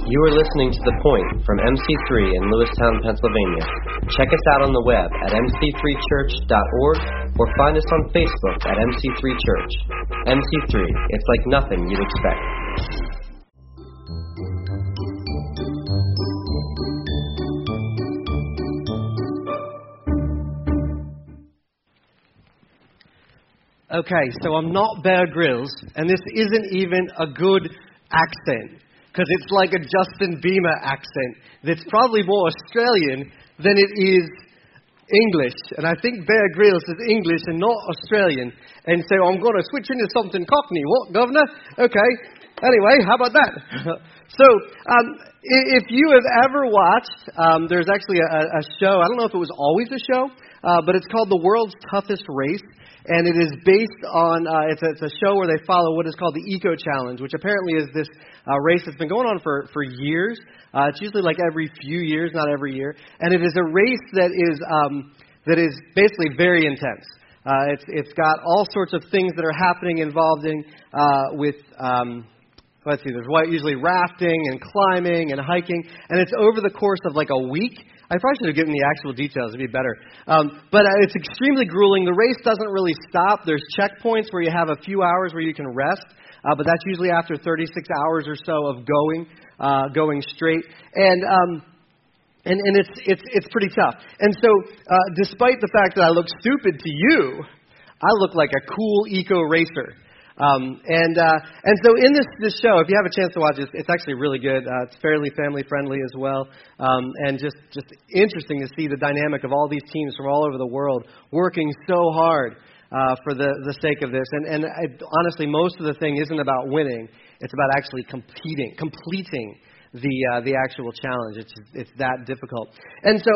You are listening to The Point from MC3 in Lewistown, Pennsylvania. Check us out on the web at mc3church.org or find us on Facebook at MC3 Church. MC3, it's like nothing you'd expect. Okay, so I'm not Bear Grylls, and this isn't even a good accent, because it's like a Justin Bieber accent that's probably more Australian than it is English. And I think Bear Grylls is English and not Australian. And so I'm going to switch into something Cockney. What, Governor? Okay. Anyway, how about that? So, if you have ever watched, there's actually a show, I don't know if it was always a show, but it's called The World's Toughest Race. And it is based on, it's a show where they follow what is called the Eco Challenge, which apparently is this race that's been going on for years. It's usually like every few years, not every year. And it is a race that is basically very intense. It's got all sorts of things that are happening involving with, let's see, there's usually rafting and climbing and hiking. And it's over the course of like a week. I probably should have given the actual details. It'd be better. But it's extremely grueling. The race doesn't really stop. There's checkpoints where you have a few hours where you can rest. But that's usually after 36 hours or so of going straight. And it's pretty tough. And so despite the fact that I look stupid to you, I look like a cool eco racer. And so in this show, if you have a chance to watch it, it's actually really good. It's fairly family friendly as well, and just interesting to see the dynamic of all these teams from all over the world working so hard for the sake of this. And honestly, most of the thing isn't about winning; it's about actually completing the actual challenge. It's that difficult. And so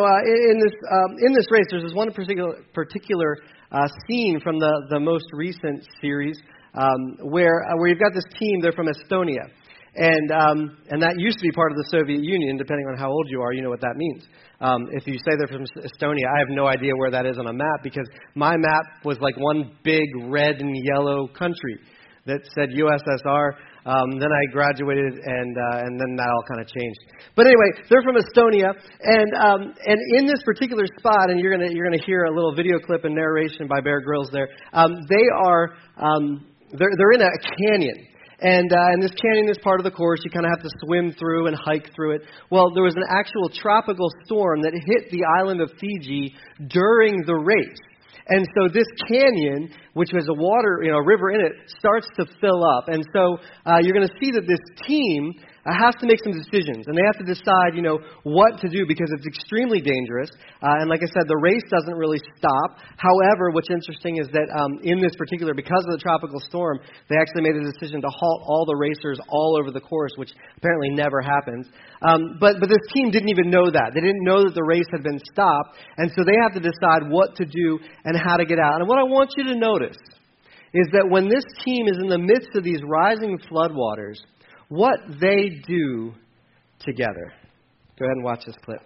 in this race, there's this one particular scene from the most recent series. Where you've got this team, they're from Estonia. And that used to be part of the Soviet Union. Depending on how old you are, you know what that means. If you say they're from Estonia, I have no idea where that is on a map, because my map was like one big red and yellow country that said USSR. Then I graduated, and then that all kind of changed. But anyway, they're from Estonia, and in this particular spot, and you're gonna hear a little video clip and narration by Bear Grylls there. They are they're in a canyon. And this canyon is part of the course. You kind of have to swim through and hike through it. Well, there was an actual tropical storm that hit the island of Fiji during the race. And so this canyon, which has a river in it, starts to fill up. And so you're going to see that this team has to make some decisions. And they have to decide, what to do, because it's extremely dangerous. And like I said, the race doesn't really stop. However, what's interesting is that in this particular, because of the tropical storm, they actually made a decision to halt all the racers all over the course, which apparently never happens. But this team didn't even know that. They didn't know that the race had been stopped. And so they have to decide what to do and how to get out. And what I want you to notice is that when this team is in the midst of these rising floodwaters, what they do together. Go ahead and watch this clip.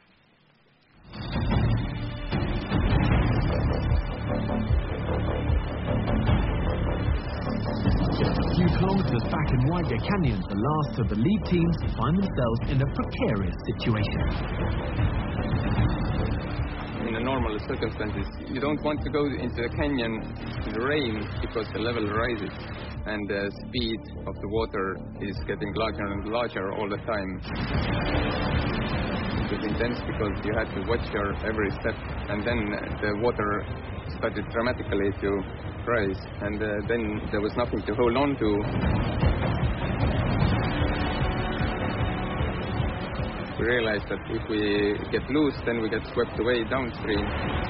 Just a few kilometers back in Whitegate Canyon, the last of the lead teams find themselves in a precarious situation. In the normal circumstances, you don't want to go into the canyon in the rain because the level rises and the speed of the water is getting larger and larger all the time. It was intense because you had to watch your every step, and then the water started dramatically to rise, and then there was nothing to hold on to. We realized that if we get loose, then we get swept away downstream.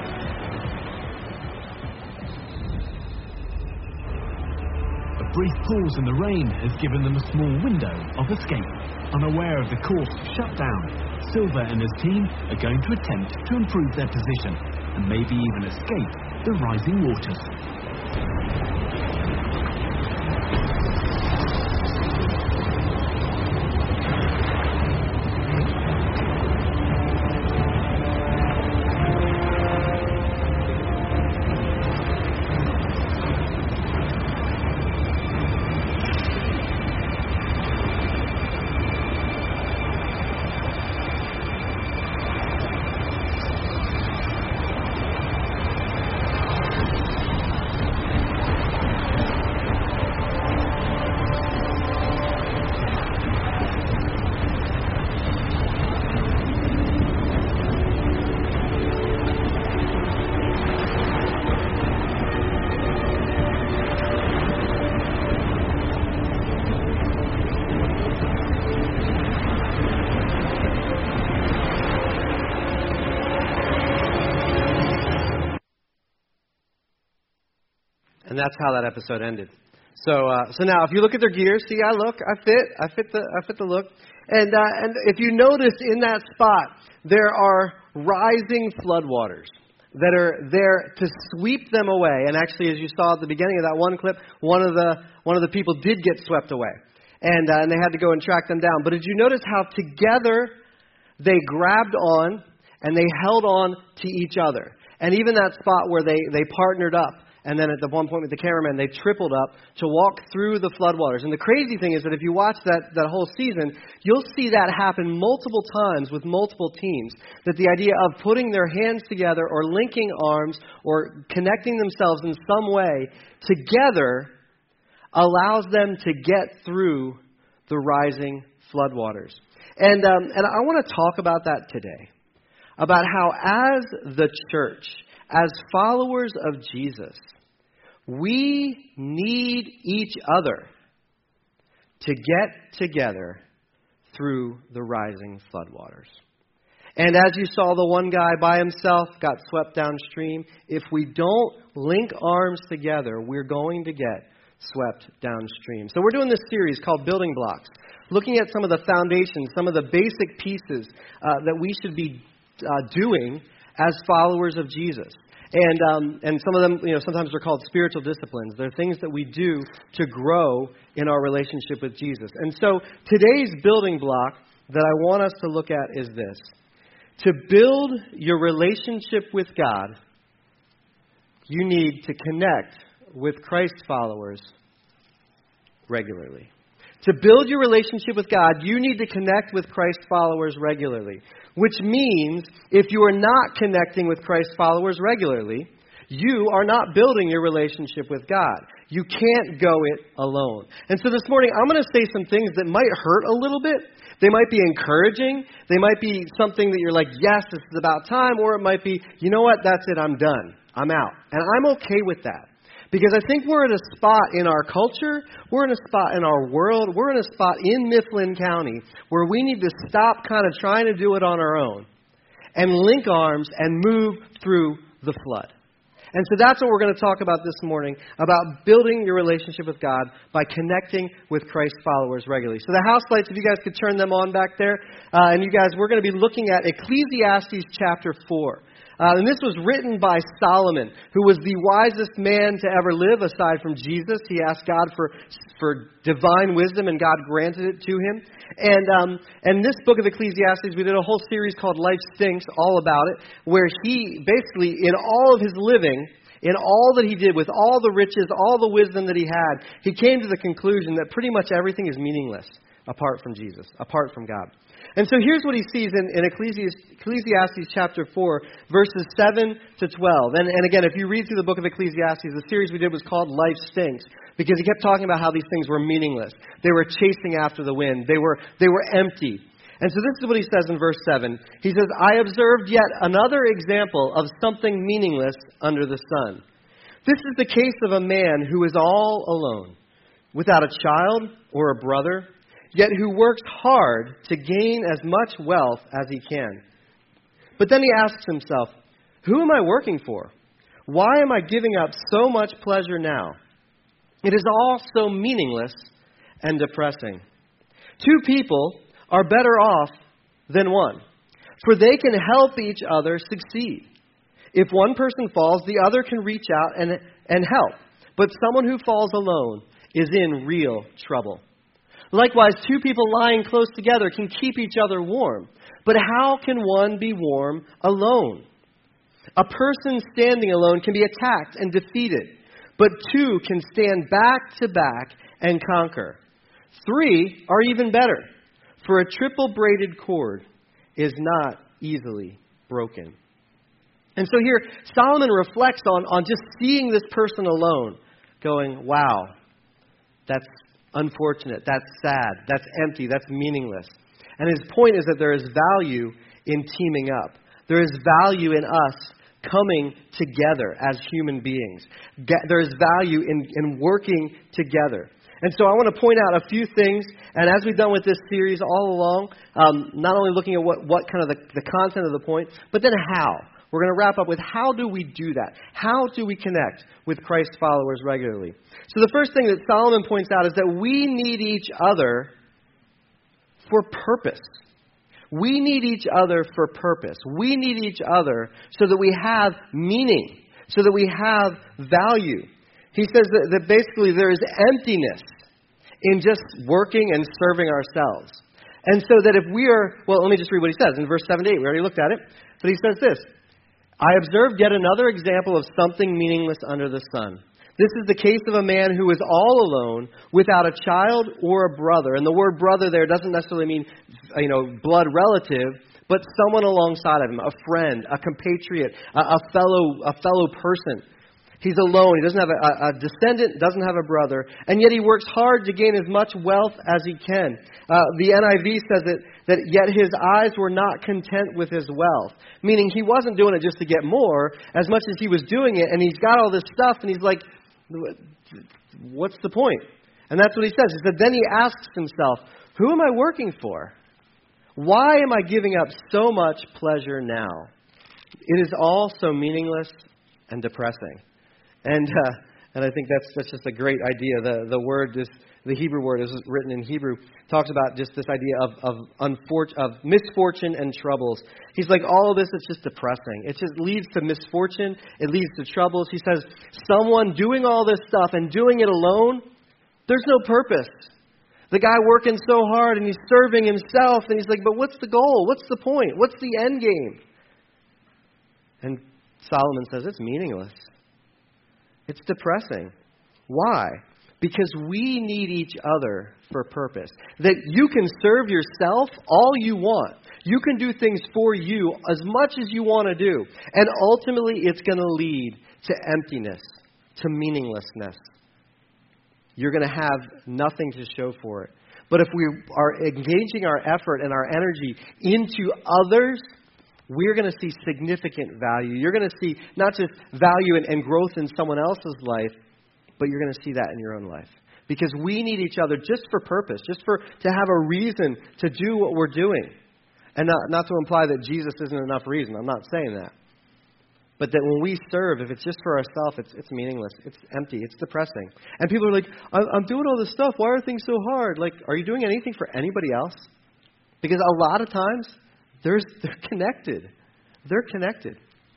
A brief pause in the rain has given them a small window of escape. Unaware of the course shut down, Silver and his team are going to attempt to improve their position and maybe even escape the rising waters. that's how that episode ended. So now, if you look at their gear, see, I fit the look. And if you notice in that spot, there are rising floodwaters that are there to sweep them away. And actually, as you saw at the beginning of that one clip, one of the people did get swept away, and they had to go and track them down. But did you notice how together they grabbed on and they held on to each other? And even that spot where they partnered up, and then at the one point with the cameraman, they tripled up to walk through the floodwaters. And the crazy thing is that if you watch that whole season, you'll see that happen multiple times with multiple teams. That the idea of putting their hands together or linking arms or connecting themselves in some way together allows them to get through the rising floodwaters. And I want to talk about that today. About how as the church, as followers of Jesus, we need each other to get together through the rising floodwaters. And as you saw, the one guy by himself got swept downstream. If we don't link arms together, we're going to get swept downstream. So we're doing this series called Building Blocks, looking at some of the foundations, some of the basic pieces that we should be doing as followers of Jesus. And some of them, sometimes they're called spiritual disciplines. They're things that we do to grow in our relationship with Jesus. And so today's building block that I want us to look at is this. To build your relationship with God, you need to connect with Christ followers regularly. To build your relationship with God, you need to connect with Christ followers regularly. Which means, if you are not connecting with Christ followers regularly, you are not building your relationship with God. You can't go it alone. And so this morning, I'm going to say some things that might hurt a little bit. They might be encouraging. They might be something that you're like, yes, this is about time. Or it might be, you know what, that's it, I'm done. I'm out. And I'm okay with that. Because I think we're at a spot in our culture, we're in a spot in our world, we're in a spot in Mifflin County where we need to stop kind of trying to do it on our own and link arms and move through the flood. And so that's what we're going to talk about this morning, about building your relationship with God by connecting with Christ followers regularly. So the house lights, if you guys could turn them on back there. And you guys, we're going to be looking at Ecclesiastes chapter 4. And this was written by Solomon, who was the wisest man to ever live aside from Jesus. He asked God for divine wisdom, and God granted it to him. And this book of Ecclesiastes, we did a whole series called Life Stinks, all about it, where he basically, in all of his living, in all that he did, with all the riches, all the wisdom that he had, he came to the conclusion that pretty much everything is meaningless apart from Jesus, apart from God. And so here's what he sees in Ecclesiastes chapter 4, verses 7 to 12. And again, if you read through the book of Ecclesiastes, the series we did was called Life Stinks, because he kept talking about how these things were meaningless. They were chasing after the wind. They were empty. And so this is what he says in verse 7. He says, I observed yet another example of something meaningless under the sun. This is the case of a man who is all alone, without a child or a brother, yet who works hard to gain as much wealth as he can. But then he asks himself, who am I working for? Why am I giving up so much pleasure now? It is all so meaningless and depressing. Two people are better off than one, for they can help each other succeed. If one person falls, the other can reach out and help. But someone who falls alone is in real trouble. Likewise, two people lying close together can keep each other warm. But how can one be warm alone? A person standing alone can be attacked and defeated, but two can stand back to back and conquer. Three are even better, for a triple braided cord is not easily broken. And so here, Solomon reflects on just seeing this person alone, going, wow, that's unfortunate, that's sad, that's empty, that's meaningless. And his point is that there is value in teaming up. There is value in us coming together as human beings. There is value in working together. And so I want to point out a few things, and as we've done with this series all along, not only looking at what kind of the content of the point, but then how. we're going to wrap up with how do we do that? How do we connect with Christ followers regularly? So the first thing that Solomon points out is that we need each other for purpose. We need each other for purpose. We need each other so that we have meaning, so that we have value. He says that basically there is emptiness in just working and serving ourselves. And so that if we are, well, let me just read what he says in verse 7 to 8. We already looked at it. But he says this, I observed yet another example of something meaningless under the sun. This is the case of a man who is all alone, without a child or a brother. And the word brother there doesn't necessarily mean, blood relative, but someone alongside of him, a friend, a compatriot, a fellow person. He's alone. He doesn't have a descendant, doesn't have a brother, and yet he works hard to gain as much wealth as he can. The NIV says that yet his eyes were not content with his wealth, meaning he wasn't doing it just to get more as much as he was doing it, and he's got all this stuff, and he's like, what's the point? And that's what he says. He said, then he asks himself, who am I working for? Why am I giving up so much pleasure now? It is all so meaningless and depressing. And I think that's just a great idea. The Hebrew word is written in Hebrew, talks about just this idea of misfortune and troubles. He's like, all of this is just depressing. It just leads to misfortune. It leads to troubles. He says, someone doing all this stuff and doing it alone, there's no purpose. The guy working so hard and he's serving himself and he's like, but what's the goal? What's the point? What's the end game? And Solomon says it's meaningless. It's depressing. Why? Because we need each other for purpose. That you can serve yourself all you want. You can do things for you as much as you want to do. And ultimately, it's going to lead to emptiness, to meaninglessness. You're going to have nothing to show for it. But if we are engaging our effort and our energy into others, we're going to see significant value. You're going to see not just value and growth in someone else's life, but you're going to see that in your own life. Because we need each other just for purpose, to have a reason to do what we're doing. And not to imply that Jesus isn't enough reason. I'm not saying that. But that when we serve, if it's just for ourselves, it's meaningless. It's empty. It's depressing. And people are like, I'm doing all this stuff. Why are things so hard? Like, are you doing anything for anybody else? Because a lot of times, they're connected. They're connected.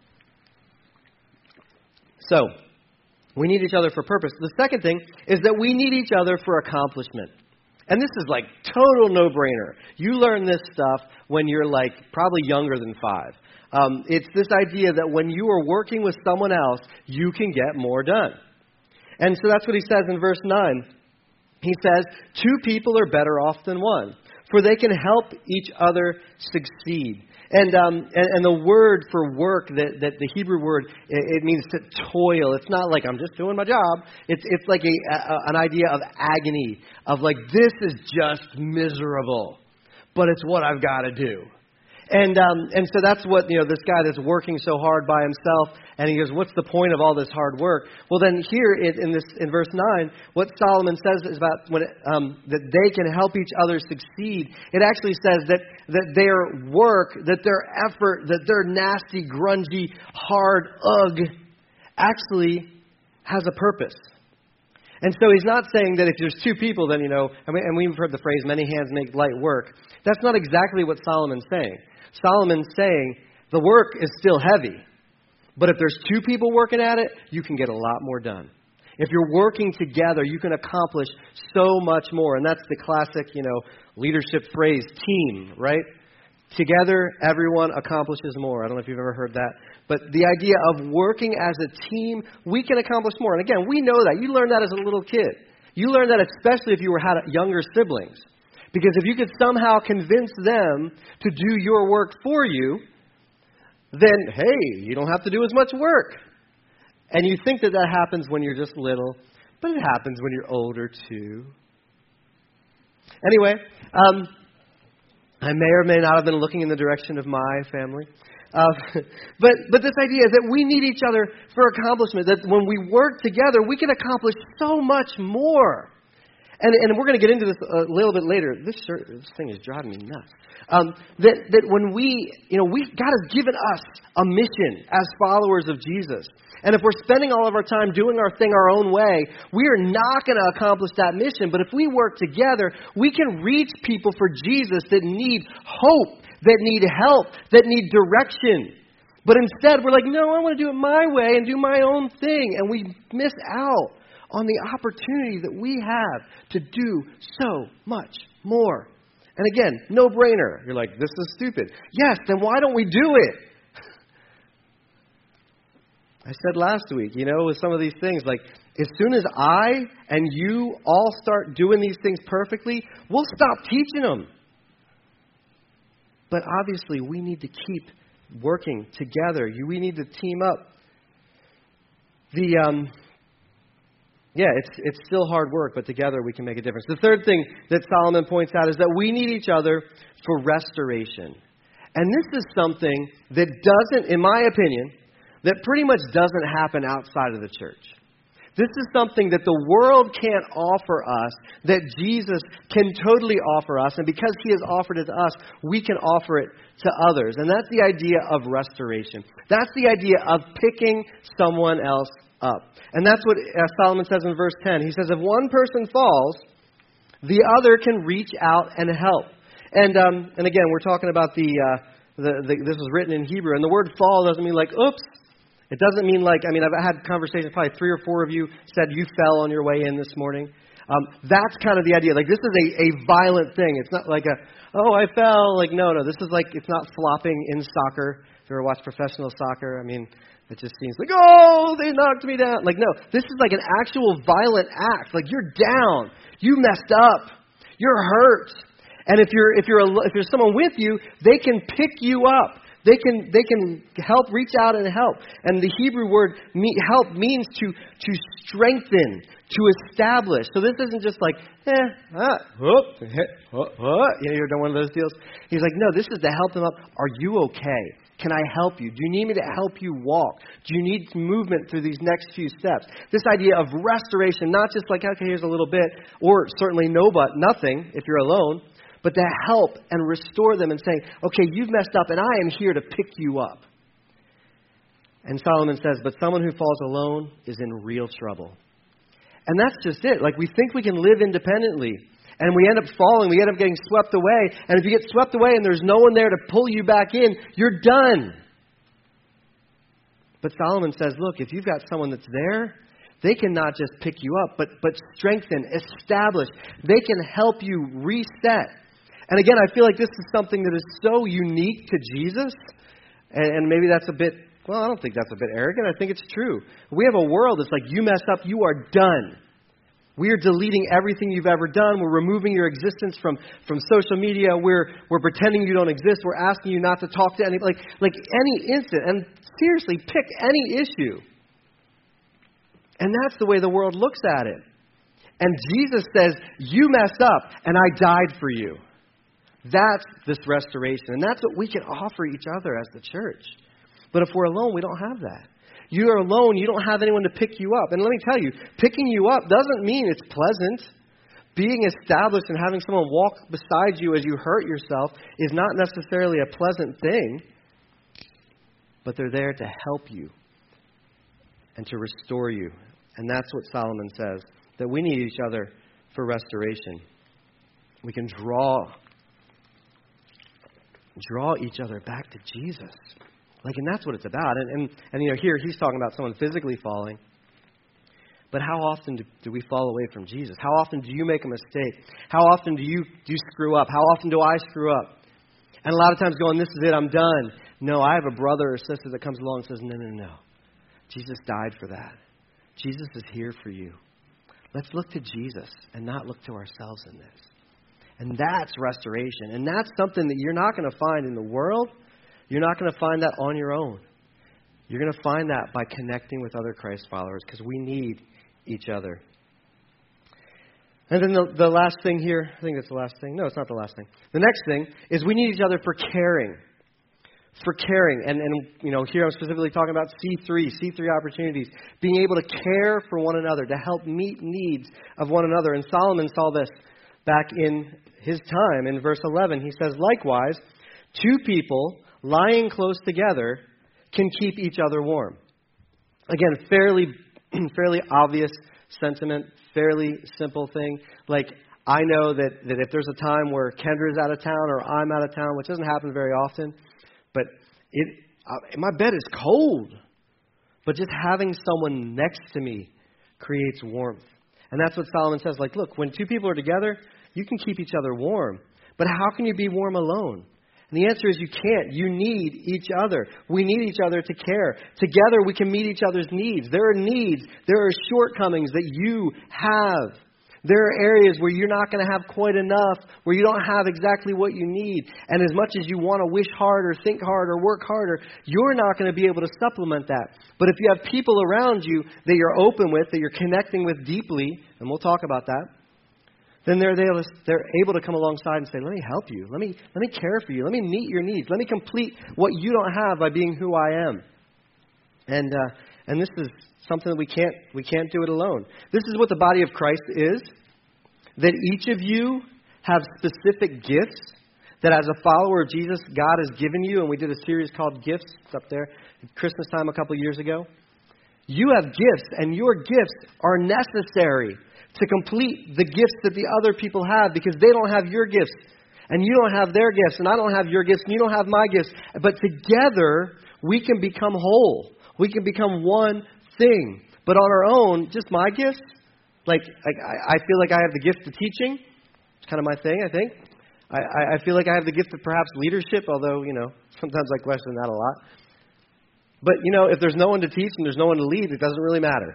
So, we need each other for purpose. The second thing is that we need each other for accomplishment. And this is like total no-brainer. You learn this stuff when you're like probably younger than 5. It's this idea that when you are working with someone else, you can get more done. And so that's what he says in verse 9. He says, 2 people are better off than one, for they can help each other succeed. And the word for work, that the Hebrew word, it means to toil. It's not like I'm just doing my job. It's like an idea of agony, of like, this is just miserable, but it's what I've got to do. And so that's what, this guy that's working so hard by himself, and he goes, what's the point of all this hard work? Well, then here in verse 9, what Solomon says is about that they can help each other succeed. It actually says that their work, that their effort, that their nasty, grungy, hard actually has a purpose. And so he's not saying that if there's 2 people, then, and we've heard the phrase, many hands make light work. That's not exactly what Solomon's saying. Solomon's saying the work is still heavy. But if there's 2 people working at it, you can get a lot more done. If you're working together, you can accomplish so much more. And that's the classic, leadership phrase, team, right? Together, everyone accomplishes more. I don't know if you've ever heard that. But the idea of working as a team, we can accomplish more. And again, we know that. You learned that as a little kid. You learned that especially if you had younger siblings. Because if you could somehow convince them to do your work for you, then, hey, you don't have to do as much work. And you think that happens when you're just little, but it happens when you're older too. Anyway, I may or may not have been looking in the direction of my family. But this idea is that we need each other for accomplishment, that when we work together, we can accomplish so much more. and we're going to get into this a little bit later. This thing is driving me nuts. That when God has given us a mission as followers of Jesus. And if we're spending all of our time doing our thing our own way, we are not going to accomplish that mission. But if we work together, we can reach people for Jesus that need hope, that need help, that need direction. But instead, we're like, no, I want to do it my way and do my own thing. And we miss out on the opportunity that we have to do so much more. And again, no-brainer. You're like, this is stupid. Yes, then why don't we do it? I said last week, with some of these things, like, as soon as I and you all start doing these things perfectly, we'll stop teaching them. But obviously, we need to keep working together. We need to team up. It's still hard work, but together we can make a difference. The third thing that Solomon points out is that we need each other for restoration. And this is something that doesn't, in my opinion, that pretty much doesn't happen outside of the church. This is something that the world can't offer us, that Jesus can totally offer us. And because He has offered it to us, we can offer it to others. And that's the idea of restoration. That's the idea of picking someone else up. And that's what Solomon says in verse 10. He says, if one person falls, the other can reach out and help. And again, we're talking about this was written in Hebrew. And the word fall doesn't mean like, oops. It doesn't mean like, I've had conversations, probably 3 or 4 of you said you fell on your way in this morning. That's kind of the idea. Like, this is a violent thing. It's not like I fell. Like, no. This is like, it's not flopping in soccer. If you ever watch professional soccer, it just seems like, oh, they knocked me down. Like, no, this is like an actual violent act. Like, you're down. You messed up. You're hurt. And if there's someone with you, they can pick you up. They can help, reach out and help. And the Hebrew word help means to strengthen, to establish. So this isn't just like, you're done one of those deals. He's like, no, this is to help them up. Are you okay? Can I help you? Do you need me to help you walk? Do you need movement through these next few steps? This idea of restoration, not just like, okay, here's a little bit, or certainly nothing if you're alone. But to help and restore them and say, okay, you've messed up and I am here to pick you up. And Solomon says, but someone who falls alone is in real trouble. And that's just it. Like, we think we can live independently. And we end up falling. We end up getting swept away. And if you get swept away and there's no one there to pull you back in, you're done. But Solomon says, look, if you've got someone that's there, they can not just pick you up, but strengthen, establish. They can help you reset. And again, I feel like this is something that is so unique to Jesus. And maybe that's I don't think that's a bit arrogant. I think it's true. We have a world that's like, you messed up, you are done. We are deleting everything you've ever done. We're removing your existence from social media. We're pretending you don't exist. We're asking you not to talk to anybody. Like any incident. And seriously, pick any issue. And that's the way the world looks at it. And Jesus says, you messed up, and I died for you. That's this restoration. And that's what we can offer each other as the church. But if we're alone, we don't have that. You are alone, you don't have anyone to pick you up. And let me tell you, picking you up doesn't mean it's pleasant. Being established and having someone walk beside you as you hurt yourself is not necessarily a pleasant thing. But they're there to help you and to restore you. And that's what Solomon says, that we need each other for restoration. We can draw each other back to Jesus. And that's what it's about. And here he's talking about someone physically falling. But how often do we fall away from Jesus? How often do you make a mistake? How often do you screw up? How often do I screw up? And a lot of times going, this is it, I'm done. No, I have a brother or sister that comes along and says, no. Jesus died for that. Jesus is here for you. Let's look to Jesus and not look to ourselves in this. And that's restoration. And that's something that you're not going to find in the world. You're not going to find that on your own. You're going to find that by connecting with other Christ followers, because we need each other. And then the last thing here, I think that's the last thing. No, it's not the last thing. The next thing is we need each other for caring. for caring. And here I'm specifically talking about C3 opportunities. Being able to care for one another, to help meet needs of one another. And Solomon saw this back in his time. In verse 11, he says, likewise, two people lying close together can keep each other warm. Again, fairly obvious sentiment, fairly simple thing. Like, I know that if there's a time where Kendra's out of town or I'm out of town, which doesn't happen very often, but my bed is cold. But just having someone next to me creates warmth. And that's what Solomon says. Like, look, when two people are together, you can keep each other warm. But how can you be warm alone? And the answer is you can't. You need each other. We need each other to care. Together we can meet each other's needs. There are needs. There are shortcomings that you have. There are areas where you're not going to have quite enough, where you don't have exactly what you need. And as much as you want to wish harder, think harder, work harder, you're not going to be able to supplement that. But if you have people around you that you're open with, that you're connecting with deeply, and we'll talk about that, then they're able to come alongside and say, let me help you. Let me care for you. Let me meet your needs. Let me complete what you don't have by being who I am. And this is something that we can't do it alone. This is what the body of Christ is. That each of you have specific gifts that as a follower of Jesus, God has given you. And we did a series called Gifts. It's up there at Christmas time a couple of years ago. You have gifts, and your gifts are necessary to complete the gifts that the other people have, because they don't have your gifts, and you don't have their gifts, and I don't have your gifts, and you don't have my gifts. But together, we can become whole. We can become one thing. But on our own, just my gifts, like I feel like I have the gift of teaching. It's kind of my thing, I think. I feel like I have the gift of perhaps leadership, although, sometimes I question that a lot. But, if there's no one to teach and there's no one to lead, it doesn't really matter.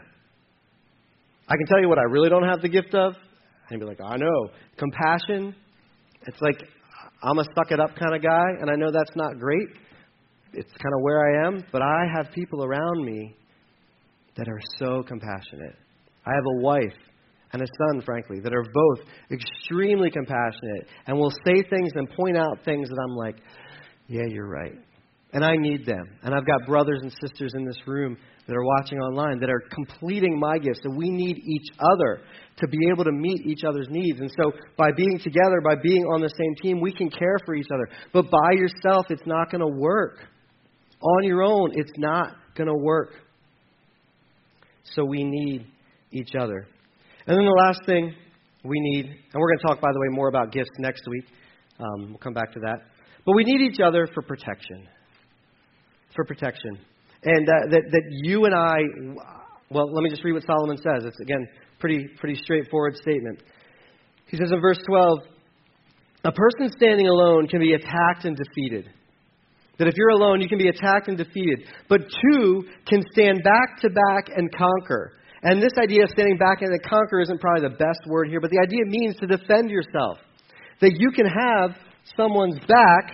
I can tell you what I really don't have the gift of. And you'd be like, I know. Compassion. It's like I'm a suck-it-up kind of guy, and I know that's not great. It's kind of where I am. But I have people around me that are so compassionate. I have a wife and a son, frankly, that are both extremely compassionate and will say things and point out things that I'm like, yeah, you're right. And I need them. And I've got brothers and sisters in this room that are watching online that are completing my gifts. And we need each other to be able to meet each other's needs. And so by being together, by being on the same team, we can care for each other. But by yourself, it's not going to work. On your own, it's not going to work. So we need each other. And then the last thing we need, and we're going to talk, by the way, more about gifts next week. We'll come back to that. But we need each other for protection. For protection. And that you and I, well, let me just read what Solomon says. It's, again, pretty straightforward statement. He says in verse 12, a person standing alone can be attacked and defeated. That if you're alone, you can be attacked and defeated. But two can stand back to back and conquer. And this idea of standing back and conquer isn't probably the best word here, but the idea means to defend yourself. That you can have someone's back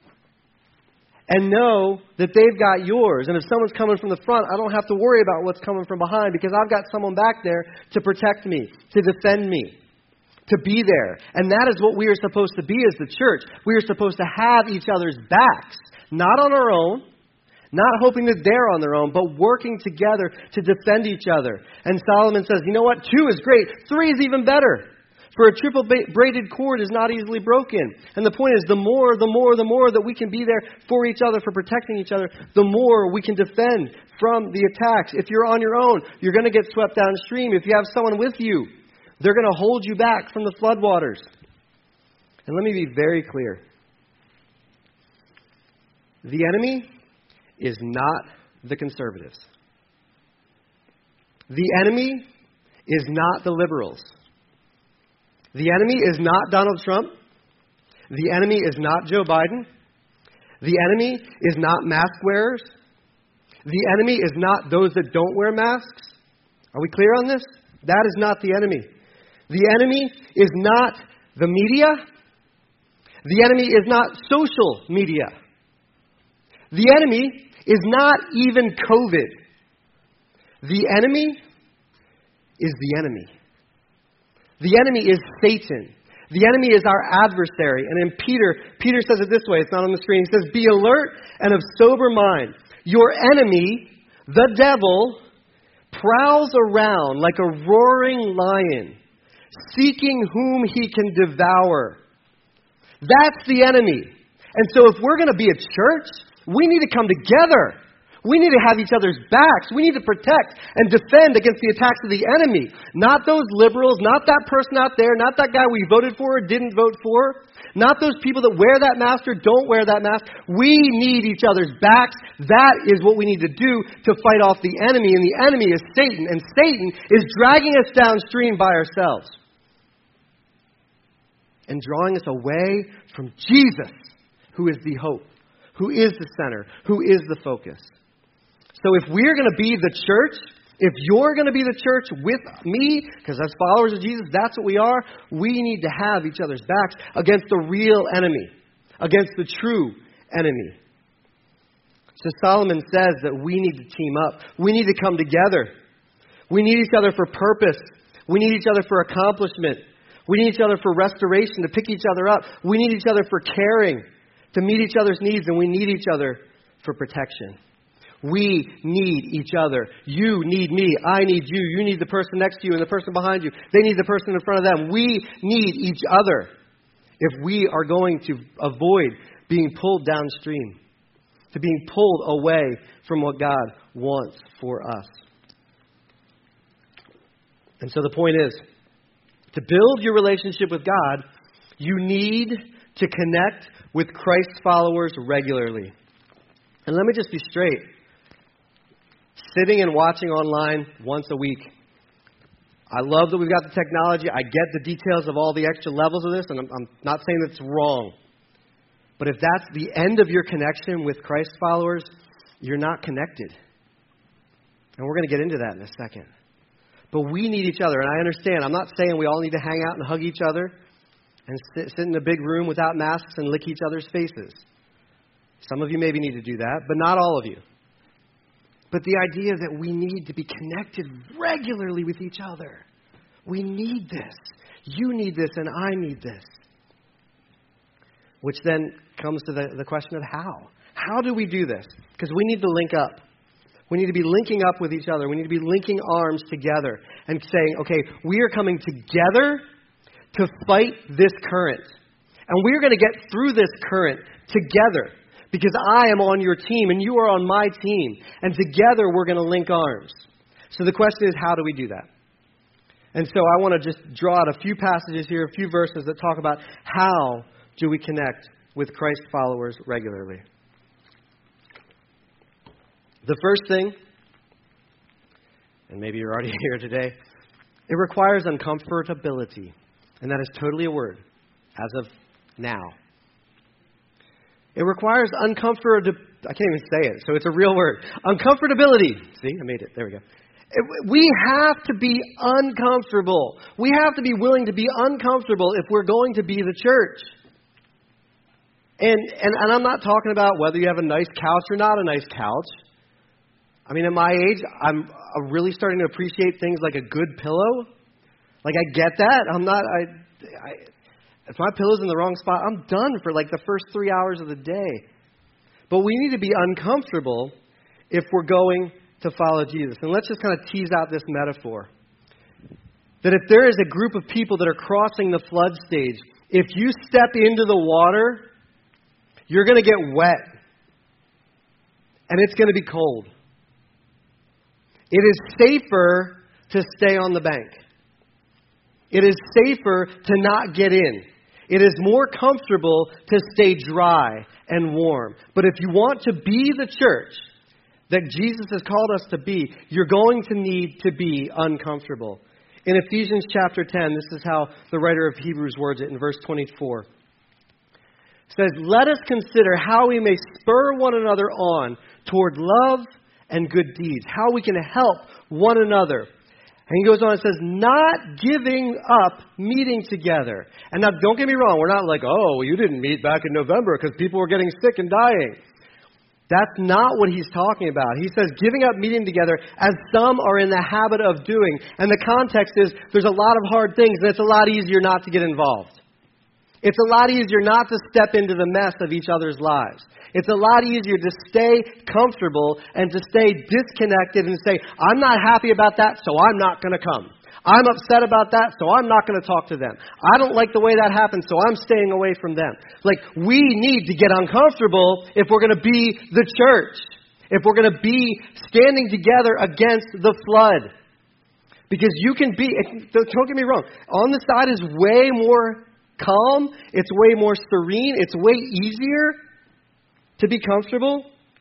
and know that they've got yours. And if someone's coming from the front, I don't have to worry about what's coming from behind, because I've got someone back there to protect me, to defend me, to be there. And that is what we are supposed to be as the church. We are supposed to have each other's backs, not on our own, not hoping that they're on their own, but working together to defend each other. And Solomon says, you know what? 2 is great. 3 is even better. For a triple braided cord is not easily broken. And the point is, the more that we can be there for each other, for protecting each other, the more we can defend from the attacks. If you're on your own, you're going to get swept downstream. If you have someone with you, they're going to hold you back from the floodwaters. And let me be very clear. The enemy is not the conservatives. The enemy is not the liberals. The enemy is not Donald Trump. The enemy is not Joe Biden. The enemy is not mask wearers. The enemy is not those that don't wear masks. Are we clear on this? That is not the enemy. The enemy is not the media. The enemy is not social media. The enemy is not even COVID. The enemy is the enemy. The enemy is Satan. The enemy is our adversary. And in Peter says it this way. It's not on the screen. He says, be alert and of sober mind. Your enemy, the devil, prowls around like a roaring lion, seeking whom he can devour. That's the enemy. And so if we're going to be a church, we need to come together. We need to have each other's backs. We need to protect and defend against the attacks of the enemy. Not those liberals, not that person out there, not that guy we voted for or didn't vote for, not those people that wear that mask or don't wear that mask. We need each other's backs. That is what we need to do to fight off the enemy. And the enemy is Satan. And Satan is dragging us downstream by ourselves and drawing us away from Jesus, who is the hope, who is the center, who is the focus. So if we're going to be the church, if you're going to be the church with me, because as followers of Jesus, that's what we are, we need to have each other's backs against the real enemy, against the true enemy. So Solomon says that we need to team up. We need to come together. We need each other for purpose. We need each other for accomplishment. We need each other for restoration, to pick each other up. We need each other for caring, to meet each other's needs, and we need each other for protection. We need each other. You need me. I need you. You need the person next to you and the person behind you. They need the person in front of them. We need each other if we are going to avoid being pulled downstream, to being pulled away from what God wants for us. And so the point is, to build your relationship with God, you need to connect with Christ's followers regularly. And let me just be straight. Sitting and watching online once a week. I love that we've got the technology. I get the details of all the extra levels of this, and I'm not saying that's wrong. But if that's the end of your connection with Christ followers, you're not connected. And we're going to get into that in a second. But we need each other, and I understand. I'm not saying we all need to hang out and hug each other and sit in a big room without masks and lick each other's faces. Some of you maybe need to do that, but not all of you. But the idea that we need to be connected regularly with each other. We need this. You need this and I need this. Which then comes to the question of how. How do we do this? Because we need to link up. We need to be linking up with each other. We need to be linking arms together and saying, okay, we are coming together to fight this current. And we're going to get through this current together. Because I am on your team and you are on my team. And together we're going to link arms. So the question is, how do we do that? And so I want to just draw out a few passages here, a few verses that talk about how do we connect with Christ followers regularly. The first thing, and maybe you're already here today, it requires uncomfortability. And that is totally a word as of now. It requires uncomfortability. I can't even say it, so it's a real word. Uncomfortability. See, I made it. There we go. We have to be uncomfortable. We have to be willing to be uncomfortable if we're going to be the church. And I'm not talking about whether you have a nice couch or not a nice couch. I mean, at my age, I'm really starting to appreciate things like a good pillow. Like, I get that. I'm not... If my pillow's in the wrong spot, I'm done for like the first 3 hours of the day. But we need to be uncomfortable if we're going to follow Jesus. And let's just kind of tease out this metaphor. That if there is a group of people that are crossing the flood stage, if you step into the water, you're going to get wet. And it's going to be cold. It is safer to stay on the bank. It is safer to not get in. It is more comfortable to stay dry and warm. But if you want to be the church that Jesus has called us to be, you're going to need to be uncomfortable. In Ephesians chapter 10, this is how the writer of Hebrews words it in verse 24. It says, "Let us consider how we may spur one another on toward love and good deeds, how we can help one another." And he goes on and says, "Not giving up meeting together." And now, don't get me wrong. We're not like, oh, well, you didn't meet back in November because people were getting sick and dying. That's not what he's talking about. He says giving up meeting together as some are in the habit of doing. And the context is there's a lot of hard things and it's a lot easier not to get involved. It's a lot easier not to step into the mess of each other's lives. It's a lot easier to stay comfortable and to stay disconnected and say, I'm not happy about that, so I'm not going to come. I'm upset about that, so I'm not going to talk to them. I don't like the way that happened, so I'm staying away from them. Like, we need to get uncomfortable if we're going to be the church. If we're going to be standing together against the flood. Because you can be, don't get me wrong, on the side is way more calm. It's way more serene. It's way easier to be comfortable.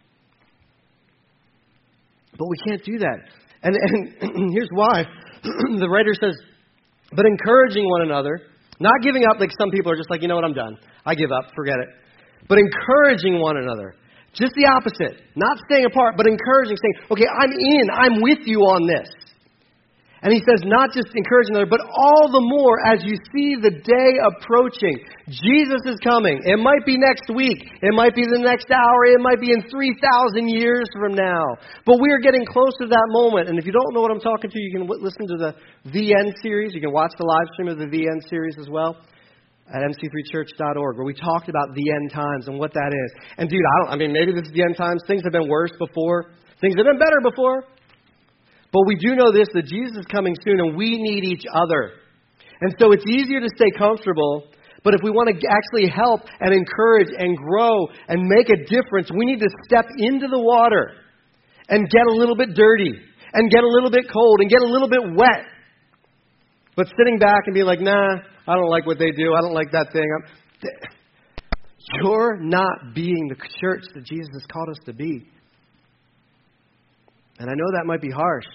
But we can't do that. And here's why. The writer says, but encouraging one another, not giving up, like some people are just like, you know what, I'm done. I give up, forget it. But encouraging one another. Just the opposite. Not staying apart, but encouraging, saying, okay, I'm with you on this. And he says, not just encouraging another, but all the more as you see the day approaching. Jesus is coming. It might be next week. It might be the next hour. It might be in 3,000 years from now. But we are getting close to that moment. And if you don't know what I'm talking to, you can listen to the End series. You can watch the live stream of the End series as well at mc3church.org, where we talked about the end times and what that is. And dude, maybe this is the end times. Things have been worse before. Things have been better before. But we do know this, that Jesus is coming soon, and we need each other. And so it's easier to stay comfortable, but if we want to actually help and encourage and grow and make a difference, we need to step into the water and get a little bit dirty and get a little bit cold and get a little bit wet. But sitting back and being like, nah, I don't like what they do. I don't like that thing. You're not being the church that Jesus has called us to be. And I know that might be harsh,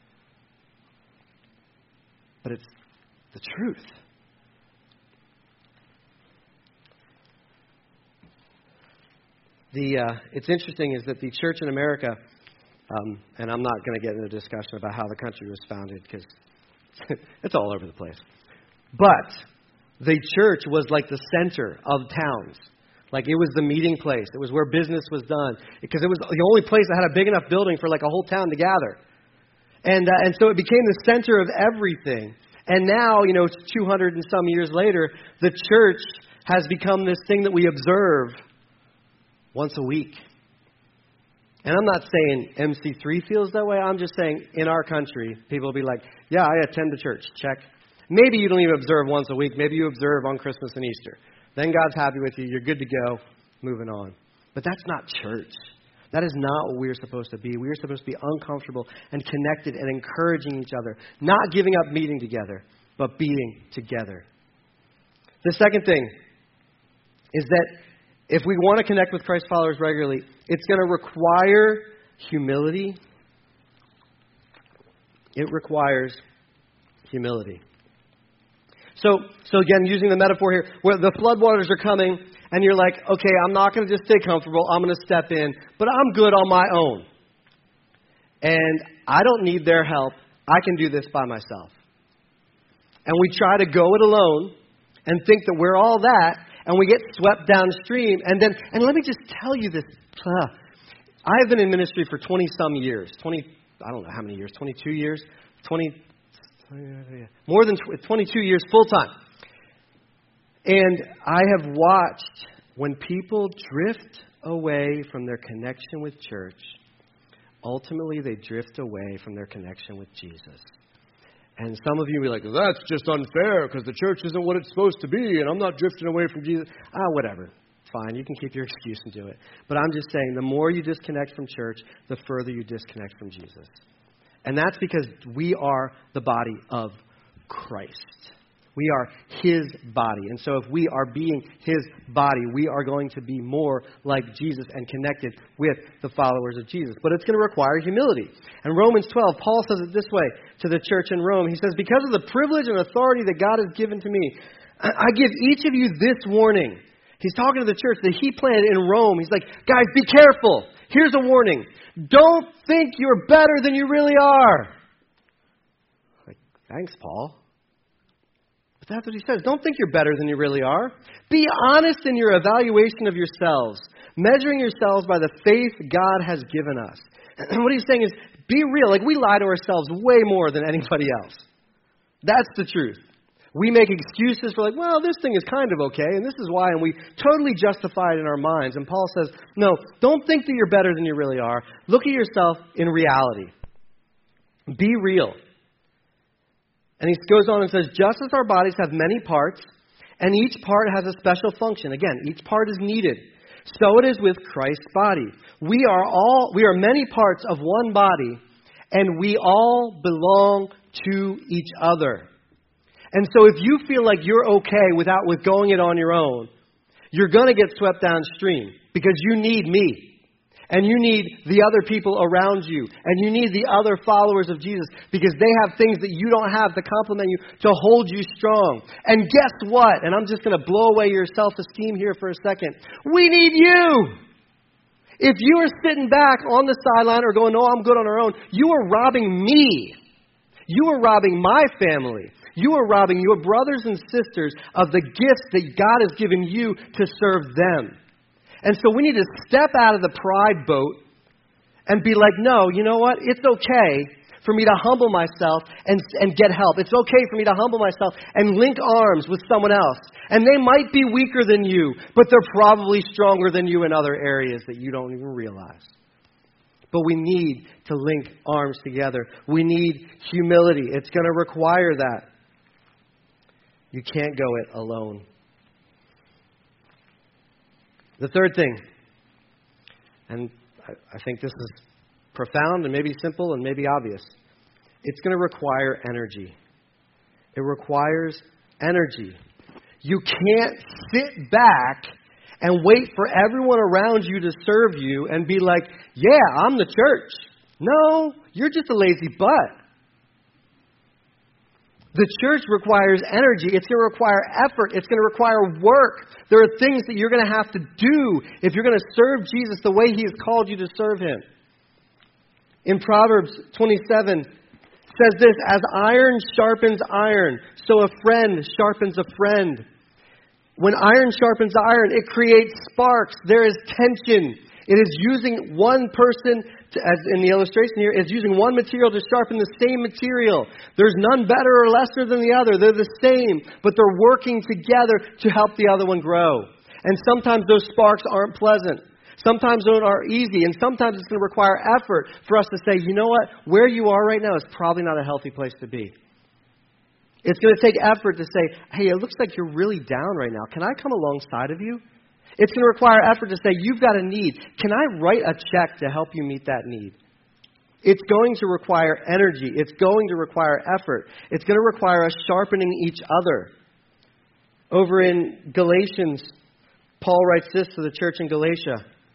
but it's the truth. It's interesting is that the church in America, and I'm not going to get into a discussion about how the country was founded because it's all over the place. But the church was like the center of towns. Like, it was the meeting place. It was where business was done. Because it was the only place that had a big enough building for like a whole town to gather. And so it became the center of everything. And now, 200 and some years later, the church has become this thing that we observe once a week. And I'm not saying MC3 feels that way. I'm just saying in our country, people will be like, yeah, I attend the church. Check. Maybe you don't even observe once a week. Maybe you observe on Christmas and Easter. Then God's happy with you. You're good to go. Moving on. But that's not church. That is not what we're supposed to be. We are supposed to be uncomfortable and connected and encouraging each other. Not giving up meeting together, but being together. The second thing is that if we want to connect with Christ followers regularly, it's going to require humility. It requires humility. So again, using the metaphor here, where the floodwaters are coming, and you're like, okay, I'm not going to just stay comfortable. I'm going to step in, but I'm good on my own. And I don't need their help. I can do this by myself. And we try to go it alone and think that we're all that, and we get swept downstream. And let me just tell you this. I have been in ministry for 20-some years. I don't know how many years, 22 years? More than 22 years full-time. And I have watched when people drift away from their connection with church, ultimately they drift away from their connection with Jesus. And some of you will be like, that's just unfair because the church isn't what it's supposed to be and I'm not drifting away from Jesus. Whatever. Fine, you can keep your excuse and do it. But I'm just saying, the more you disconnect from church, the further you disconnect from Jesus. And that's because we are the body of Christ. We are His body. And so if we are being His body, we are going to be more like Jesus and connected with the followers of Jesus. But it's going to require humility. And Romans 12, Paul says it this way to the church in Rome. He says, because of the privilege and authority that God has given to me, I give each of you this warning. He's talking to the church that he planted in Rome. He's like, guys, be careful. Here's a warning. Don't think you're better than you really are. Like, thanks, Paul. But that's what he says. Don't think you're better than you really are. Be honest in your evaluation of yourselves, measuring yourselves by the faith God has given us. And what he's saying is, be real. Like, we lie to ourselves way more than anybody else. That's the truth. We make excuses for well, this thing is kind of okay, and this is why, and we totally justify it in our minds. And Paul says, no, don't think that you're better than you really are. Look at yourself in reality. Be real. And he goes on and says, just as our bodies have many parts, and each part has a special function. Again, each part is needed. So it is with Christ's body. We are many parts of one body, and we all belong to each other. And so if you feel like you're okay with going it on your own, you're going to get swept downstream because you need me. And you need the other people around you. And you need the other followers of Jesus because they have things that you don't have to complement you, to hold you strong. And guess what? And I'm just going to blow away your self-esteem here for a second. We need you. If you are sitting back on the sideline or going, no, I'm good on our own, you are robbing me. You are robbing my family. You are robbing your brothers and sisters of the gifts that God has given you to serve them. And so we need to step out of the pride boat and be like, no, you know what? It's okay for me to humble myself and get help. It's okay for me to humble myself and link arms with someone else. And they might be weaker than you, but they're probably stronger than you in other areas that you don't even realize. But we need to link arms together. We need humility. It's going to require that. You can't go it alone. The third thing, and I think this is profound and maybe simple and maybe obvious, it's going to require energy. It requires energy. You can't sit back and wait for everyone around you to serve you and be like, yeah, I'm the church. No, you're just a lazy butt. The church requires energy. It's going to require effort. It's going to require work. There are things that you're going to have to do if you're going to serve Jesus the way He has called you to serve Him. In Proverbs 27, says this, as iron sharpens iron, so a friend sharpens a friend. When iron sharpens iron, it creates sparks. There is tension. It is using one person, as in the illustration here, is using one material to sharpen the same material. There's none better or lesser than the other. They're the same, but they're working together to help the other one grow. And sometimes those sparks aren't pleasant. Sometimes they aren't easy. And sometimes it's going to require effort for us to say, you know what? Where you are right now is probably not a healthy place to be. It's going to take effort to say, hey, it looks like you're really down right now. Can I come alongside of you? It's going to require effort to say, you've got a need. Can I write a check to help you meet that need? It's going to require energy. It's going to require effort. It's going to require us sharpening each other. Over in Galatians, Paul writes this to the church in Galatia.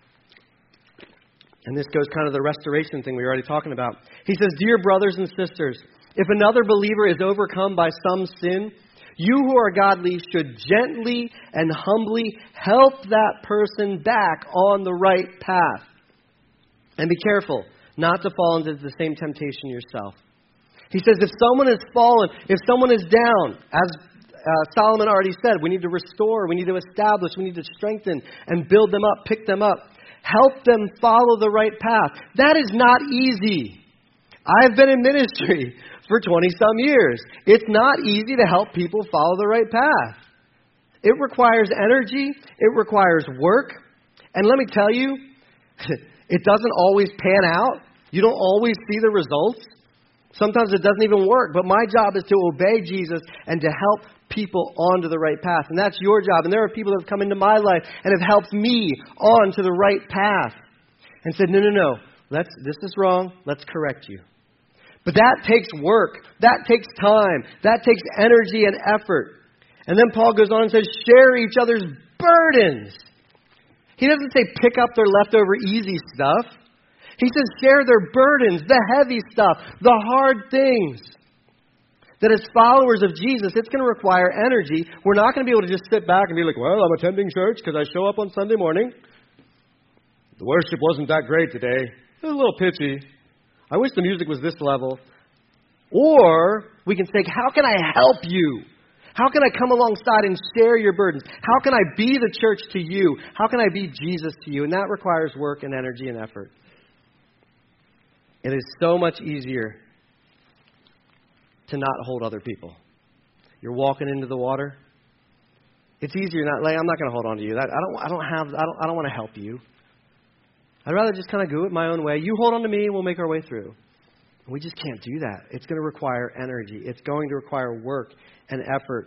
And this goes kind of the restoration thing we were already talking about. He says, dear brothers and sisters, if another believer is overcome by some sin, you who are godly should gently and humbly help that person back on the right path. And be careful not to fall into the same temptation yourself. He says if someone has fallen, if someone is down, as Solomon already said, we need to restore, we need to establish, we need to strengthen and build them up, pick them up. Help them follow the right path. That is not easy. I've been in ministry for 20-some years. It's not easy to help people follow the right path. It requires energy. It requires work. And let me tell you, it doesn't always pan out. You don't always see the results. Sometimes it doesn't even work. But my job is to obey Jesus and to help people onto the right path. And that's your job. And there are people that have come into my life and have helped me onto the right path and said, no, this is wrong. Let's correct you. But that takes work. That takes time. That takes energy and effort. And then Paul goes on and says, share each other's burdens. He doesn't say pick up their leftover easy stuff. He says share their burdens, the heavy stuff, the hard things. That as followers of Jesus, it's going to require energy. We're not going to be able to just sit back and be like, well, I'm attending church because I show up on Sunday morning. The worship wasn't that great today. It was a little pitchy. I wish the music was this level. Or we can say, how can I help you? How can I come alongside and share your burdens? How can I be the church to you? How can I be Jesus to you? And that requires work and energy and effort. It is so much easier to not hold other people. You're walking into the water. It's easier not like I'm not going to hold on to you. I don't want to help you. I'd rather just kind of go it my own way. You hold on to me and we'll make our way through. We just can't do that. It's going to require energy. It's going to require work and effort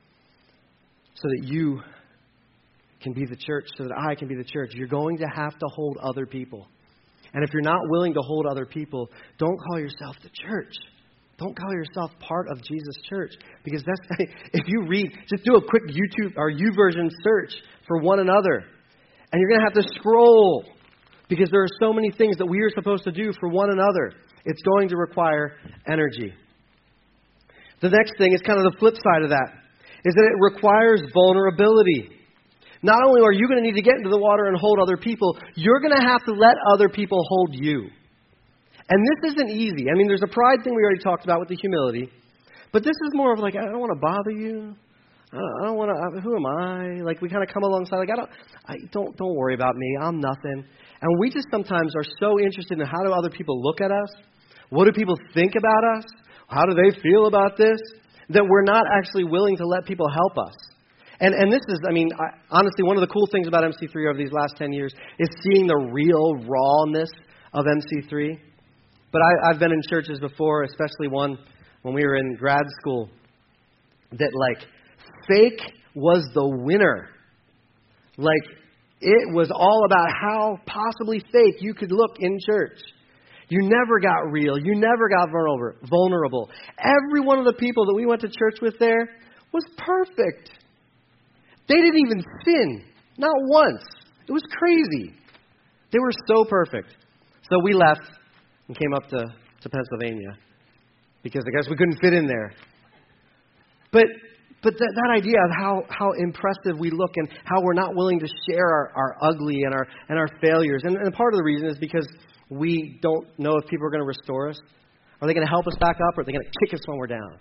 so that you can be the church, so that I can be the church. You're going to have to hold other people. And if you're not willing to hold other people, don't call yourself the church. Don't call yourself part of Jesus' church. Because that's, if you read, just do a quick YouTube or YouVersion search for one another. And you're going to have to scroll. Because there are so many things that we are supposed to do for one another. It's going to require energy. The next thing is kind of the flip side of that. Is that it requires vulnerability. Not only are you going to need to get into the water and hold other people, you're going to have to let other people hold you. And this isn't easy. I mean, there's a pride thing we already talked about with the humility. But this is more of like, I don't want to bother you. I don't want to, who am I? Like, we kind of come alongside, like, don't worry about me. I'm nothing. And we just sometimes are so interested in how do other people look at us? What do people think about us? How do they feel about this? That we're not actually willing to let people help us. And this is, honestly, one of the cool things about MC3 over these last 10 years is seeing the real rawness of MC3. But I've been in churches before, especially one when we were in grad school, that like fake was the winner. Like it was all about how possibly fake you could look in church. You never got real. You never got vulnerable. Every one of the people that we went to church with there was perfect. They didn't even sin. Not once. It was crazy. They were so perfect. So we left and came up to Pennsylvania because I guess we couldn't fit in there. But that idea of how impressive we look and how we're not willing to share our ugly and our failures. And part of the reason is because we don't know if people are going to restore us. Are they going to help us back up or are they going to kick us when we're down?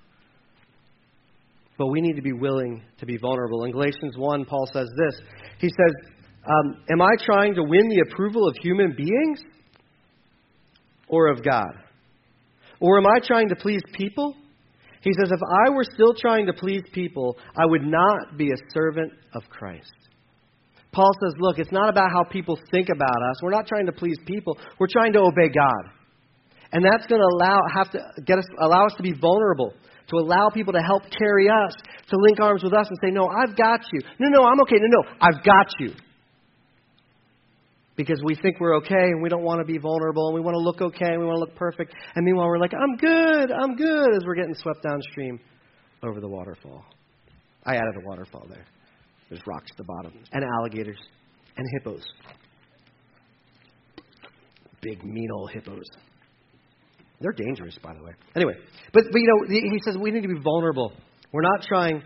But we need to be willing to be vulnerable. In Galatians 1, Paul says this. He says, am I trying to win the approval of human beings or of God? Or am I trying to please people? He says, if I were still trying to please people, I would not be a servant of Christ. Paul says, look, it's not about how people think about us. We're not trying to please people. We're trying to obey God. And that's going to allow us to be vulnerable, to allow people to help carry us, to link arms with us and say, no, I've got you. No, I'm okay. No, I've got you. Because we think we're okay and we don't want to be vulnerable and we want to look okay and we want to look perfect. And meanwhile, we're like, I'm good as we're getting swept downstream over the waterfall. I added a waterfall there. There's rocks at the bottom and alligators and hippos. Big, mean old hippos. They're dangerous, by the way. Anyway, but he says we need to be vulnerable. We're not trying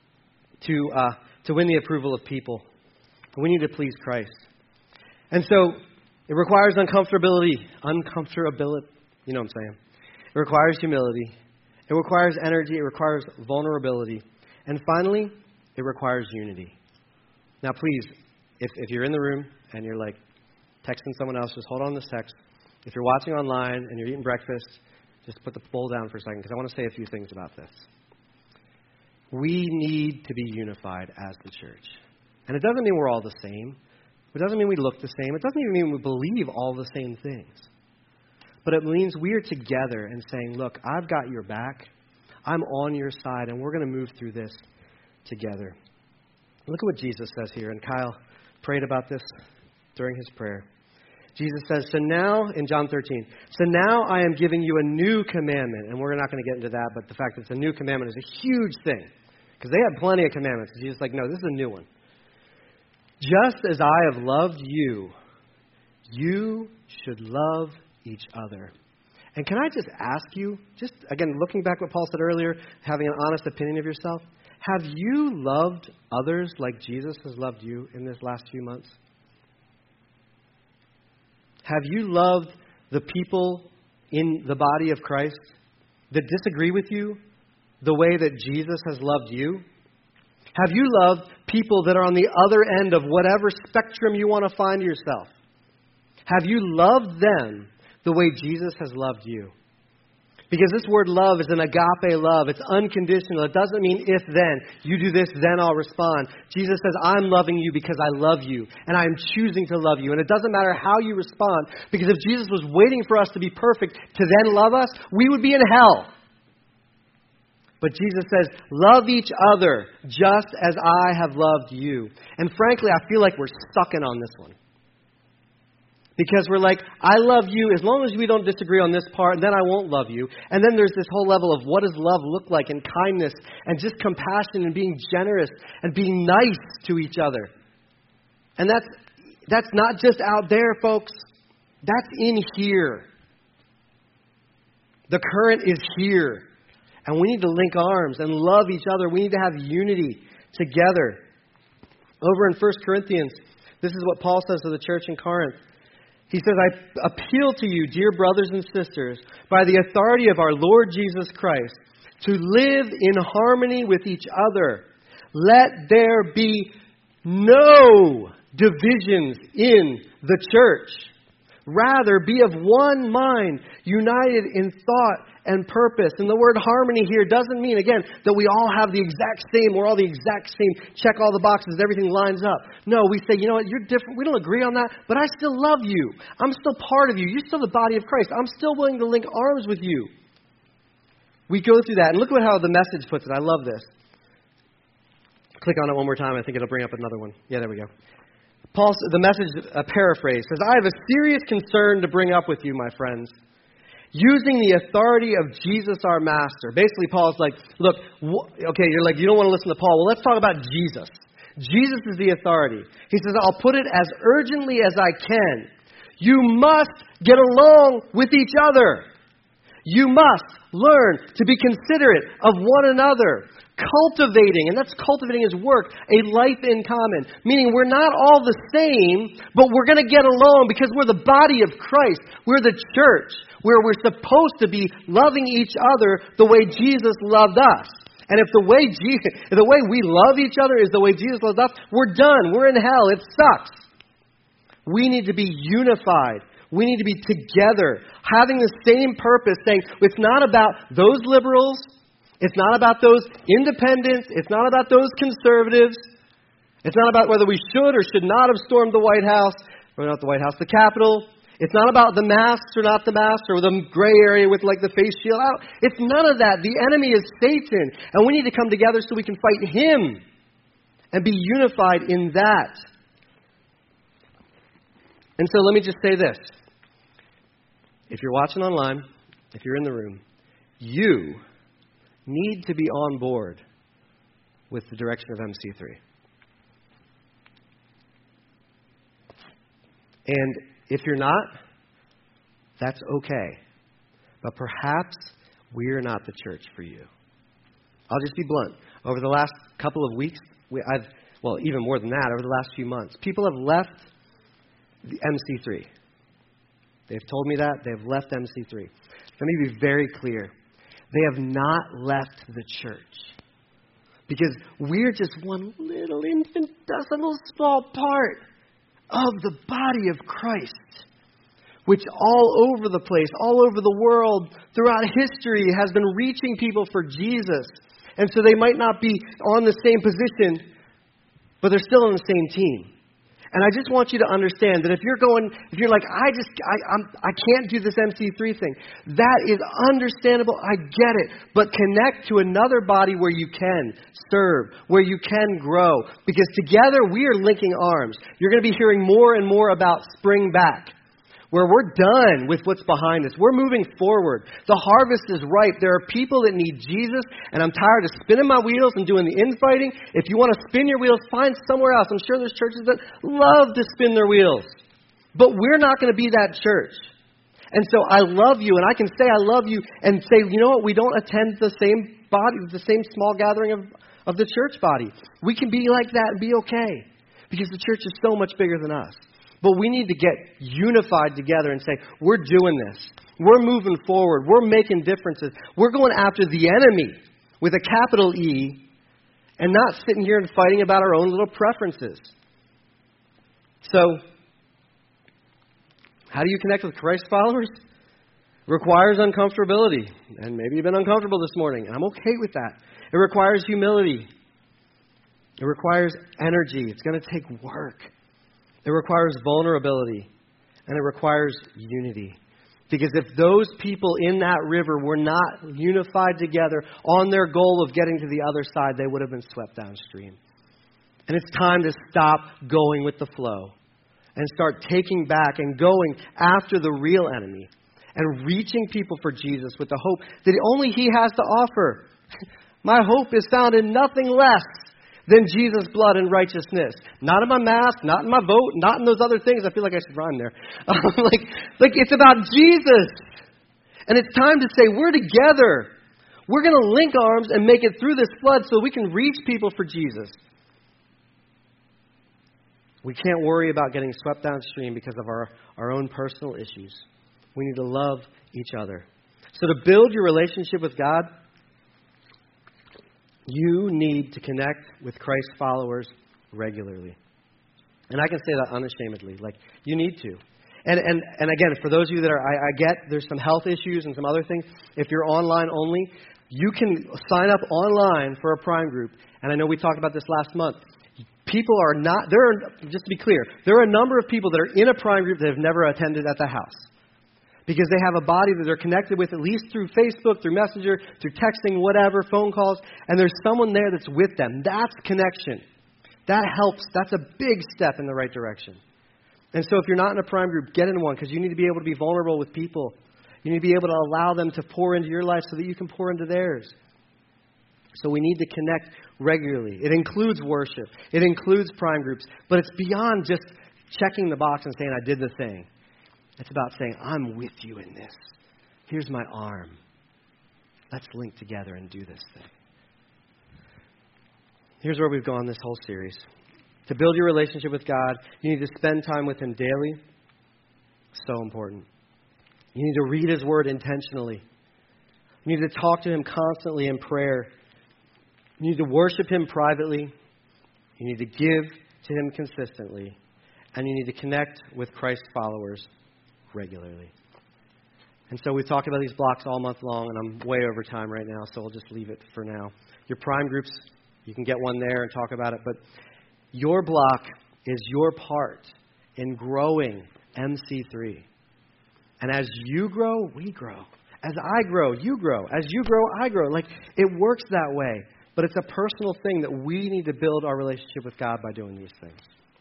to win the approval of people. We need to please Christ. And so it requires uncomfortability. You know what I'm saying? It requires humility. It requires energy. It requires vulnerability. And finally, it requires unity. Now, please, if you're in the room and you're like texting someone else, just hold on to this text. If you're watching online and you're eating breakfast, just put the bowl down for a second because I want to say a few things about this. We need to be unified as the church. And it doesn't mean we're all the same. It doesn't mean we look the same. It doesn't even mean we believe all the same things. But it means we are together and saying, look, I've got your back. I'm on your side, and we're going to move through this together. Look at what Jesus says here. And Kyle prayed about this during his prayer. Jesus says, so now, in John 13, so now I am giving you a new commandment. And we're not going to get into that, but the fact that it's a new commandment is a huge thing. Because they had plenty of commandments. And Jesus is like, no, this is a new one. Just as I have loved you, you should love each other. And can I just ask you, just again, looking back what Paul said earlier, having an honest opinion of yourself, have you loved others like Jesus has loved you in this last few months? Have you loved the people in the body of Christ that disagree with you the way that Jesus has loved you? Have you loved people that are on the other end of whatever spectrum you want to find yourself? Have you loved them the way Jesus has loved you? Because this word love is an agape love. It's unconditional. It doesn't mean if then. You do this, then I'll respond. Jesus says, I'm loving you because I love you. And I'm choosing to love you. And it doesn't matter how you respond. Because if Jesus was waiting for us to be perfect to then love us, we would be in hell. But Jesus says, love each other just as I have loved you. And frankly, I feel like we're sucking on this one. Because we're like, I love you as long as we don't disagree on this part, then I won't love you. And then there's this whole level of what does love look like, and kindness, and just compassion, and being generous, and being nice to each other. And that's not just out there, folks. That's in here. The current is here. And we need to link arms and love each other. We need to have unity together. Over in 1 Corinthians, this is what Paul says to the church in Corinth. He says, I appeal to you, dear brothers and sisters, by the authority of our Lord Jesus Christ, to live in harmony with each other. Let there be no divisions in the church. Rather, be of one mind, united in thought and purpose. And the word harmony here doesn't mean, again, that we all have the exact same, we're all the exact same, check all the boxes, everything lines up. No, we say, you know what, you're different, we don't agree on that, but I still love you. I'm still part of you. You're still the body of Christ. I'm still willing to link arms with you. We go through that, and look at how the Message puts it. I love this. Click on it one more time. I think it'll bring up another one. Yeah, there we go. The Message paraphrase says, I have a serious concern to bring up with you, my friends. Using the authority of Jesus, our Master. Basically, Paul's like, look, okay, you're like, you don't want to listen to Paul. Well, let's talk about Jesus. Jesus is the authority. He says, I'll put it as urgently as I can. You must get along with each other. You must learn to be considerate of one another. Cultivating, and that's cultivating his work, a life in common. Meaning we're not all the same, but we're going to get along because we're the body of Christ. We're the church, where we're supposed to be loving each other the way Jesus loved us. And if the way we love each other is the way Jesus loved us, we're done. We're in hell. It sucks. We need to be unified. We need to be together, having the same purpose, saying it's not about those liberals. It's not about those independents. It's not about those conservatives. It's not about whether we should or should not have stormed the White House, or not the White House, the Capitol. It's not about the masks or not the masks, or the gray area with like the face shield out. It's none of that. The enemy is Satan, and we need to come together so we can fight him and be unified in that. And so let me just say this. If you're watching online, if you're in the room, you need to be on board with the direction of MC3. And if you're not, that's okay. But perhaps we're not the church for you. I'll just be blunt. Over the last couple of weeks, even more than that, over the last few months, people have left the MC3. They've told me that. They've left MC3. Let me be very clear. They have not left the church. Because we're just one little infinitesimal small part of the body of Christ, which all over the place, all over the world, throughout history, has been reaching people for Jesus. And so they might not be on the same position, but they're still on the same team. And I just want you to understand that if you're like, I can't do this MC3 thing, that is understandable. I get it. But connect to another body where you can serve, where you can grow. Because together we are linking arms. You're going to be hearing more and more about Spring Back, where we're done with what's behind us. We're moving forward. The harvest is ripe. There are people that need Jesus, and I'm tired of spinning my wheels and doing the infighting. If you want to spin your wheels, find somewhere else. I'm sure there's churches that love to spin their wheels. But we're not going to be that church. And so I love you, and I can say I love you and say, you know what, we don't attend the same body, the same small gathering of the church body. We can be like that and be okay, because the church is so much bigger than us. But we need to get unified together and say, we're doing this. We're moving forward. We're making differences. We're going after the enemy with a capital E and not sitting here and fighting about our own little preferences. So, how do you connect with Christ followers? requires uncomfortability. And maybe you've been uncomfortable this morning, and I'm okay with that. It requires humility. It requires energy. It's going to take work. It requires vulnerability. And it requires unity. Because if those people in that river were not unified together on their goal of getting to the other side, they would have been swept downstream. And it's time to stop going with the flow and start taking back and going after the real enemy and reaching people for Jesus with the hope that only He has to offer. My hope is found in nothing less than Jesus' blood and righteousness. Not in my mask, not in my vote, not in those other things. I feel like I should rhyme there. Like it's about Jesus. And it's time to say, we're together. We're going to link arms and make it through this flood so we can reach people for Jesus. We can't worry about getting swept downstream because of our own personal issues. We need to love each other. So to build your relationship with God, you need to connect with Christ's followers regularly. And I can say that unashamedly. Like, you need to. And again, for those of you that I get there's some health issues and some other things. If you're online only, you can sign up online for a Prime group. And I know we talked about this last month. People are not, just to be clear, there are a number of people that are in a Prime group that have never attended at the house. Because they have a body that they're connected with, at least through Facebook, through Messenger, through texting, whatever, phone calls, and there's someone there that's with them. That's connection. That helps. That's a big step in the right direction. And so if you're not in a Prime group, get in one, because you need to be able to be vulnerable with people. You need to be able to allow them to pour into your life so that you can pour into theirs. So we need to connect regularly. It includes worship. It includes Prime groups. But it's beyond just checking the box and saying, I did the thing. It's about saying, I'm with you in this. Here's my arm. Let's link together and do this thing. Here's where we've gone this whole series. To build your relationship with God, you need to spend time with Him daily. So important. You need to read His Word intentionally. You need to talk to Him constantly in prayer. You need to worship Him privately. You need to give to Him consistently. And you need to connect with Christ's followers regularly. And so we've talked about these blocks all month long, and I'm way over time right now, so I'll just leave it for now. Your Prime groups, you can get one there and talk about it, but your block is your part in growing MC3. And as you grow, we grow. As I grow, you grow. As you grow, I grow. Like, it works that way. But it's a personal thing that we need to build our relationship with God by doing these things.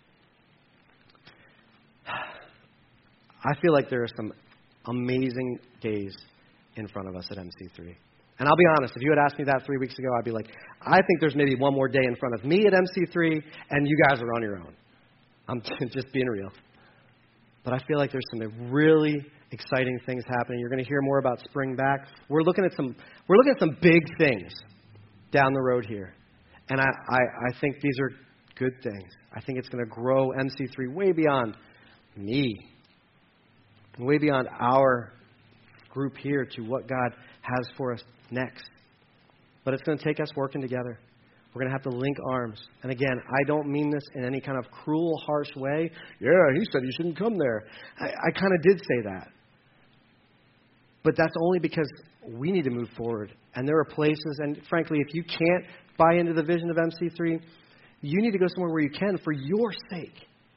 I feel like there are some amazing days in front of us at MC3. And I'll be honest, if you had asked me that 3 weeks ago, I'd be like, I think there's maybe one more day in front of me at MC3, and you guys are on your own. I'm just being real. But I feel like there's some really exciting things happening. You're going to hear more about Spring Back. We're looking at some big things down the road here. And I think these are good things. I think it's going to grow MC3 way beyond me. Way beyond our group here to what God has for us next. But it's going to take us working together. We're going to have to link arms. And again, I don't mean this in any kind of cruel, harsh way. Yeah, he said you shouldn't come there. I kind of did say that. But that's only because we need to move forward. And there are places, and frankly, if you can't buy into the vision of MC3, you need to go somewhere where you can for your sake.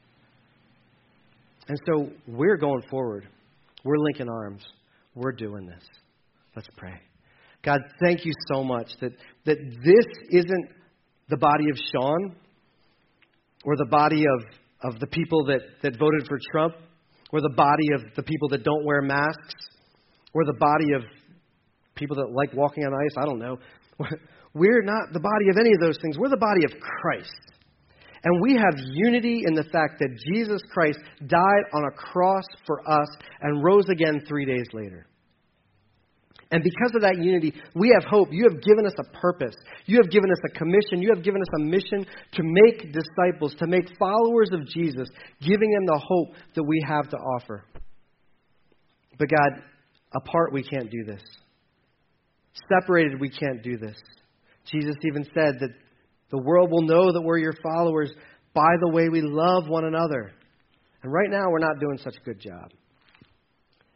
And so we're going forward. We're linking arms. We're doing this. Let's pray. God, thank you so much that this isn't the body of Sean or the body of the people that voted for Trump or the body of the people that don't wear masks or the body of people that like walking on ice. I don't know. We're not the body of any of those things. We're the body of Christ. And we have unity in the fact that Jesus Christ died on a cross for us and rose again 3 days later. And because of that unity, we have hope. You have given us a purpose. You have given us a commission. You have given us a mission to make disciples, to make followers of Jesus, giving them the hope that we have to offer. But God, apart we can't do this. Separated we can't do this. Jesus even said that the world will know that we're your followers by the way we love one another. And right now, we're not doing such a good job.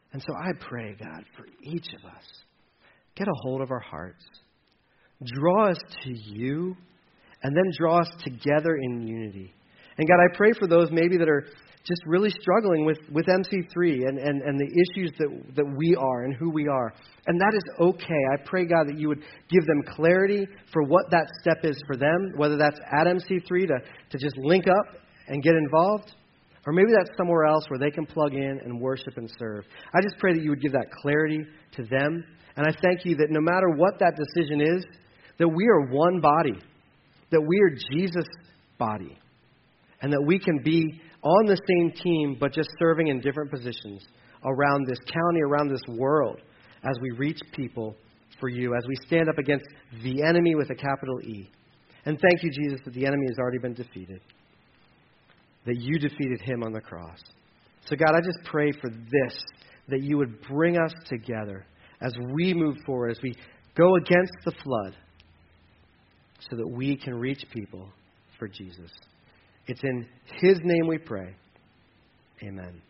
And so I pray, God, for each of us, get a hold of our hearts. Draw us to you, and then draw us together in unity. And God, I pray for those maybe that are just really struggling with MC3 and the issues that we are and who we are. And that is okay. I pray, God, that you would give them clarity for what that step is for them, whether that's at MC3 to just link up and get involved, or maybe that's somewhere else where they can plug in and worship and serve. I just pray that you would give that clarity to them. And I thank you that no matter what that decision is, that we are one body, that we are Jesus' body, and that we can be on the same team, but just serving in different positions around this county, around this world, as we reach people for you, as we stand up against the enemy with a capital E. And thank you, Jesus, that the enemy has already been defeated, that you defeated him on the cross. So God, I just pray for this, that you would bring us together as we move forward, as we go against the flood, so that we can reach people for Jesus. It's in his name we pray. Amen.